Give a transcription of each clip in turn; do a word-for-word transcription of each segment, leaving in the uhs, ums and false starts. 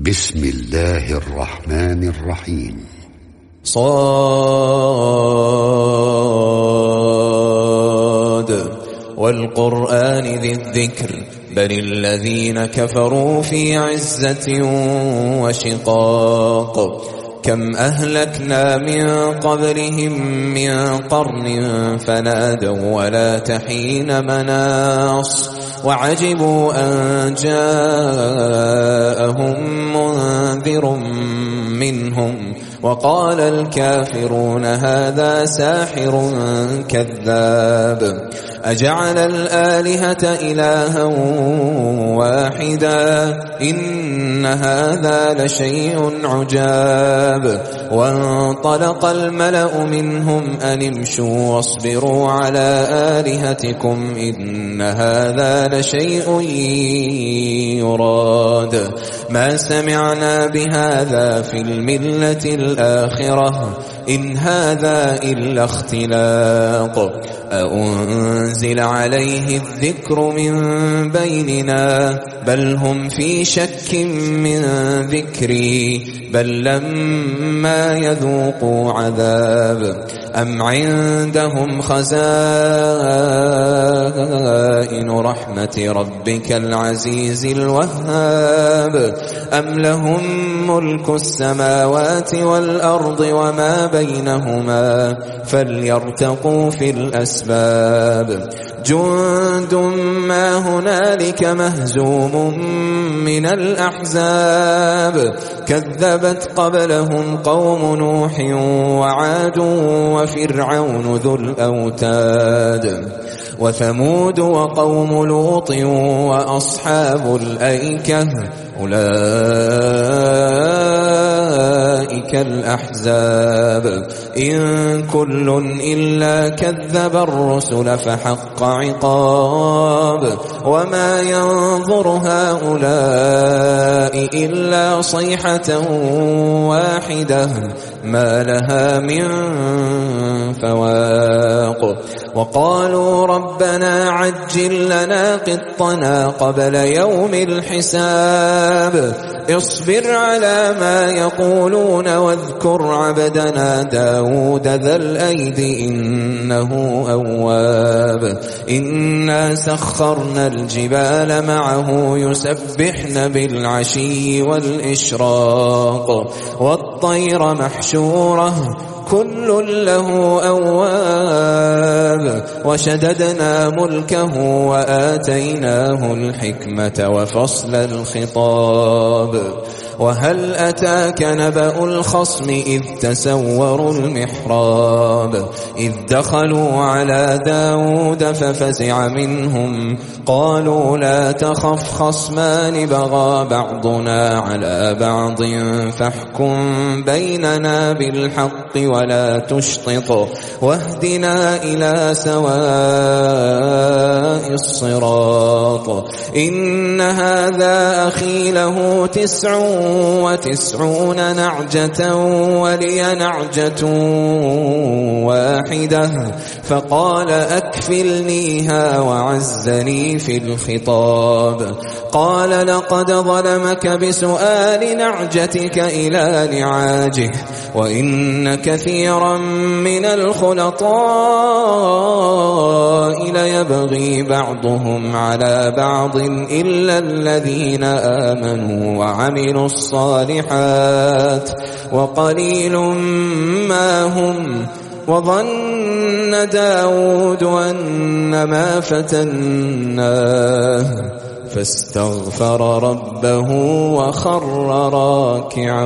بسم الله الرحمن الرحيم. صاد والقرآن ذي الذكر بل الذين كفروا في عزة وشقاق كم أهلكنا من قبلهم من قرن فنادوا ولا تحين مناص وعجبوا أن جاءهم منذر منهم وقال الكافرون هذا ساحر كذاب أجعل الآلهة إلها واحدا إن هذا لشيء عجاب وانطلق الملأ منهم أن امشوا واصبروا على آلهتكم إن هذا لشيء يراد ما سمعنا بهذا في الملة الآخرة إن هذا إلا اختلاق أأنزل عليه الذكر من بيننا بل هم في شك من ذكري بل لما يذوقوا عذاب أم عندهم خزائن رحمة ربك العزيز الوهاب أم لهم ملك السماوات والأرض وما بينهما فليرتقوا في الأسباب جند ما هنالك مهزوم من الأحزاب كذبت قبلهم قوم نوح وعاد وفرعون ذو الأوتاد وثمود وقوم لوط وأصحاب الأيكة أولئك الأحزاب إن كل إلا كذب الرسل فحق عقاب وما ينظر هؤلاء إلا صيحة واحدة ما لها من فواق وقالوا ربنا عجل لنا قطنا قبل يوم الحساب اصبر على ما يقولون واذكر عبدنا داود ذا الأيد إنه أواب إنا سخرنا الجبال معه يسبحن بالعشي والإشراق والطير محشورة كل له أواب وشددنا ملكه وآتيناه الحكمة وفصل الخطاب وهل أتاك نبأ الخصم إذ تسوروا المحراب إذ دخلوا على داود ففزع منهم قالوا لا تخف خصمان بغى بعضنا على بعض فاحكم بيننا بالحق ولا تشطط واهدنا إلى سواء الصراط إن هذا أخي له تسع وتسعون نعجة ولي نعجة واحدة فقال أكفلنيها وعزني في الخطاب قال لقد ظلمك بسؤال نعجتك إلى نعاجه وإن كثيرا من الخلطاء ليبغي بعضهم على بعض إلا الذين آمنوا وعملوا الصالحات وقليل ما هم وظن داود أنما فتناه فاستغفر ربه وخر راكعا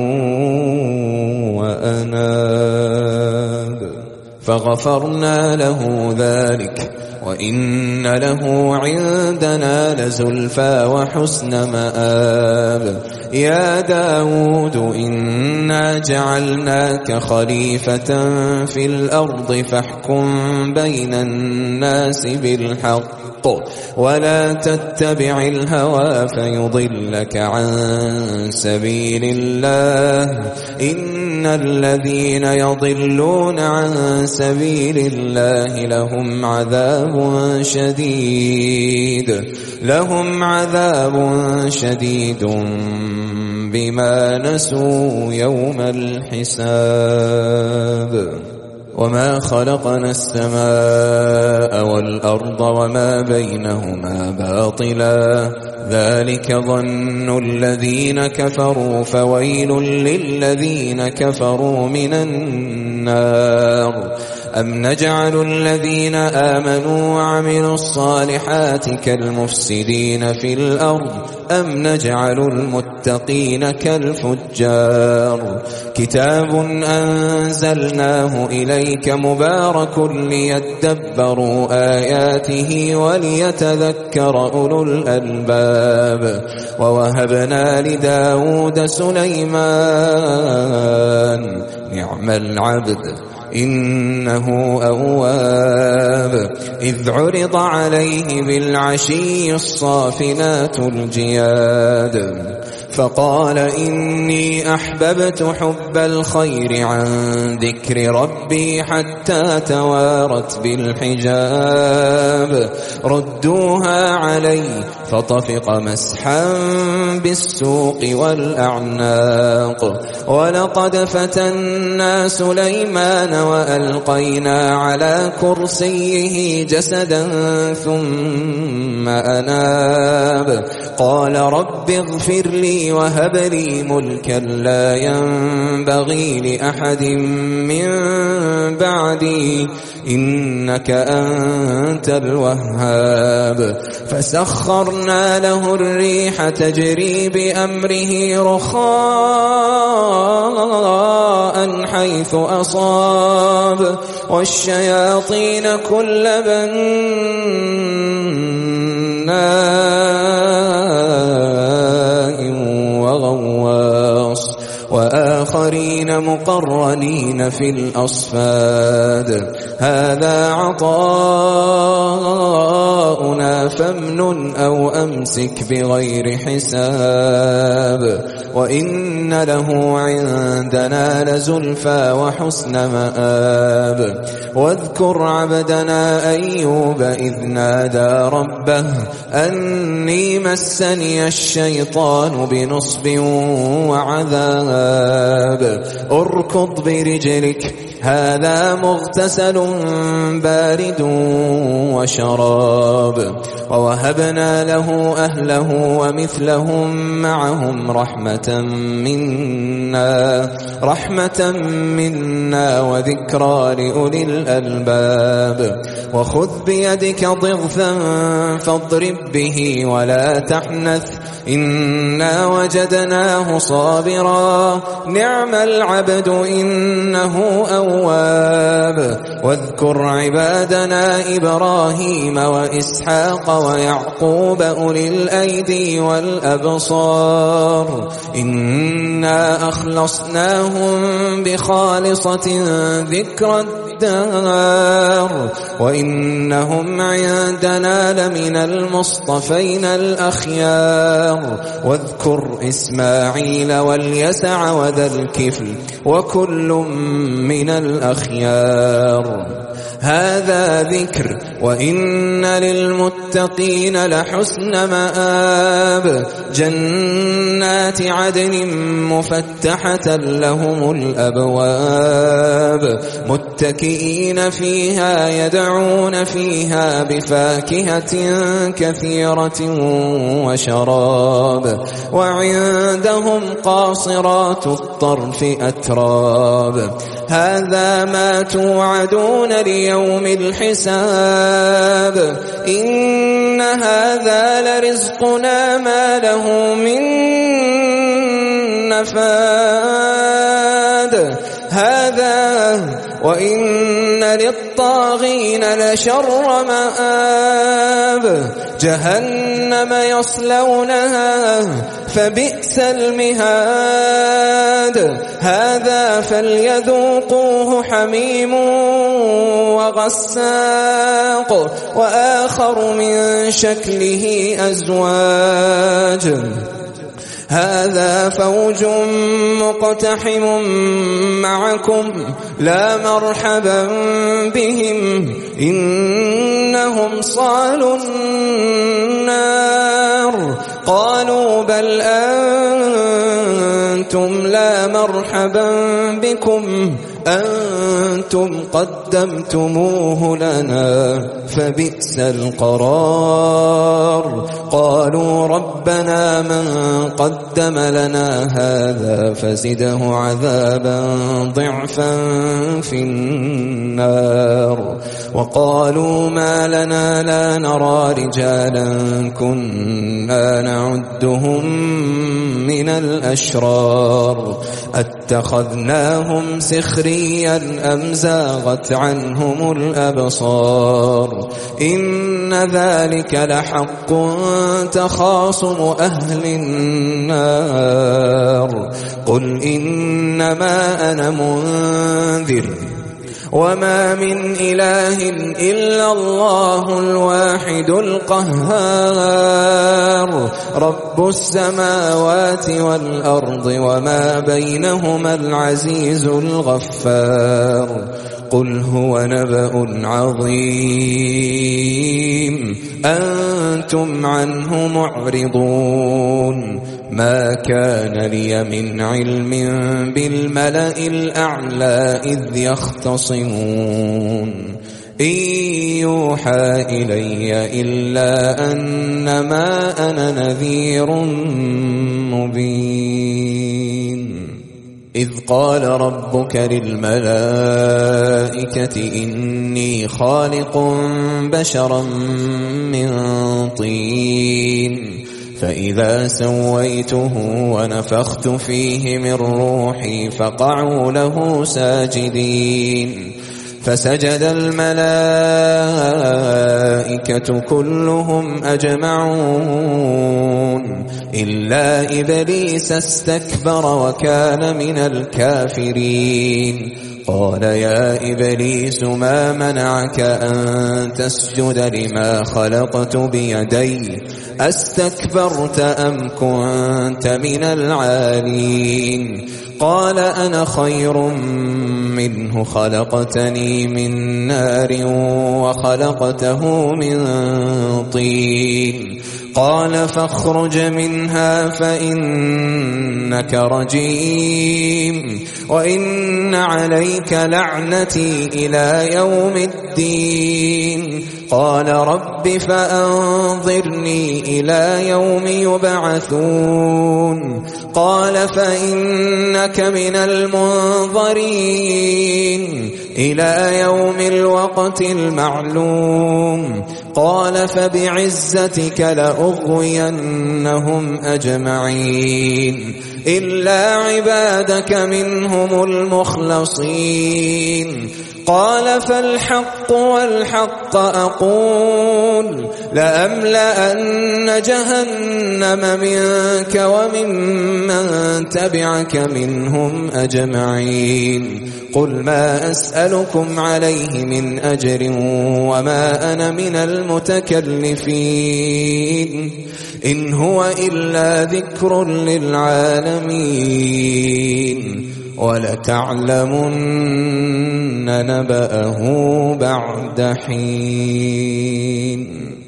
وأناب فغفرنا له ذلك وإن له عندنا لزلفى وحسن مآب يا داود إنا جعلناك خليفة في الأرض فاحكم بين الناس بالحق ولا تتبع الهوى فيضلك عن سبيل الله إن الذين يضلون عن سبيل الله لهم عذاب شديد لهم عذاب شديد بما نسوا يوم الحساب وما خلقنا السماء والأرض وما بينهما باطلا ذلك ظن الذين كفروا فويل للذين كفروا من النار أم نجعل الذين آمنوا وعملوا الصالحات كالمفسدين في الأرض أم نجعل المتقين كالفجار كتاب أنزلناه إليك مبارك ليدبروا آياته وليتذكر أولو الألباب ووهبنا لداود سليمان نعم العبد إنه أواب إذ عرض عليه بالعشي الصافنات الجياد فقال إني أحببت حب الخير عن ذكر ربي حتى توارت بالحجاب ردوها علي فطفق مسحا بالسوق والأعناق ولقد فتنا سليمان وألقينا على كرسيه جسدا ثم أناب قال رب اغفر لي وهب لي ملكا لا ينبغي لأحد من بعدي إنك أنت الوهاب فسخرنا له الريح تجري بأمره رخاء حيث أصاب والشياطين كل بناء وغواص وآخرين مقرنين في الأصفاد هذا عطاؤنا فامنن أو أمسك بغير حساب وإن له عندنا لزلفى وحسن مآب واذكر عبدنا أيوب إذ نادى ربه أني مسني الشيطان بنصب وعذاب اركض برجلك هذا مغتسل بارد وشراب ووهبنا له أهله ومثلهم معهم رحمة منا رحمة منا وذكرى لأولي الألباب وخذ بيدك ضغثا فاضرب به ولا تحنث إنا وجدناه صابرا نعم العبد إنه أواب واذكر عبادنا إبراهيم وإسحاق ويعقوب أولي الأيدي والأبصار إنا أخلصناهم بخالصة ذكر الدار وإنهم عندنا لمن المصطفين الأخيار واذكر إسماعيل واليسع وذا الكفل وكل من الأخيار هذا ذكر وإن للمتقين لحسن مآب جنات عدن مفتحة لهم الأبواب متكئين فيها يدعون فيها بفاكهة كثيرة وشراب وعندهم قاصرات الطرف أتراب هذا ما توعدون ليوم الحساب إن هذا لرزقنا ما له من نفاد هذا وإن للطاغين لشر مآب جهنم يصلونها فبئس المهاد هذا فليذوقوه حميم وغساق وآخر من شكله أزواج هذا فوج مقتحم معكم لا مرحبا بهم إنهم صالوا النار قالوا بل أنتم لا مرحبا بكم أنتم قدمتموه لنا فبئس القرار. قالوا ربنا من قدم لنا هذا فزده عذابا ضعفا في النار. وقالوا ما لنا لا نرى رجالا كنا نعدهم من الأشرار أتخذناهم سخريا أم زاغت عنهم الأبصار إن ذلك لحق تخاصم أهل النار. قل إنما أنا منذر وما من إله إلا الله الواحد القهار رب السماوات والأرض وما بينهما العزيز الغفار. قل هو نبأ عظيم أنتم عنه معرضون. ما كان لي من علم بالملأ الأعلى إذ يختصمون إن يوحى إلي إلا أنما أنا نذير مبين. إذ قال ربك للملائكة إني خالق بشرا من طين فإذا سويته ونفخت فيه من روحي فقعوا له ساجدين. فسجد الملائكة كلهم أجمعون إلا إبليس استكبر وكان من الكافرين. قال يا إبليس ما منعك أن تسجد لما خلقت بيدي أستكبرت أم كنت من العالين؟ قال أنا خير منه خلقتني من نار وخلقته من طين. قال فاخرج منها فإنك رجيم وإن عليك لعنتي إلى يوم الدين. قال رب فأنظرني إلى يوم يبعثون. قال فإنك من المنظرين إلى يوم الوقت المعلوم. قال فبعزتك لأغوينهم أجمعين إلا عبادك منهم المخلصين. قال فالحق والحق أقول لأملأن جهنم منك وممن تبعك منهم أجمعين. قل ما أسألكم عليه من أجر وما أنا من المتكلفين إن هو إلا ذكر للعالمين ولتعلمن نبأه بعد حين.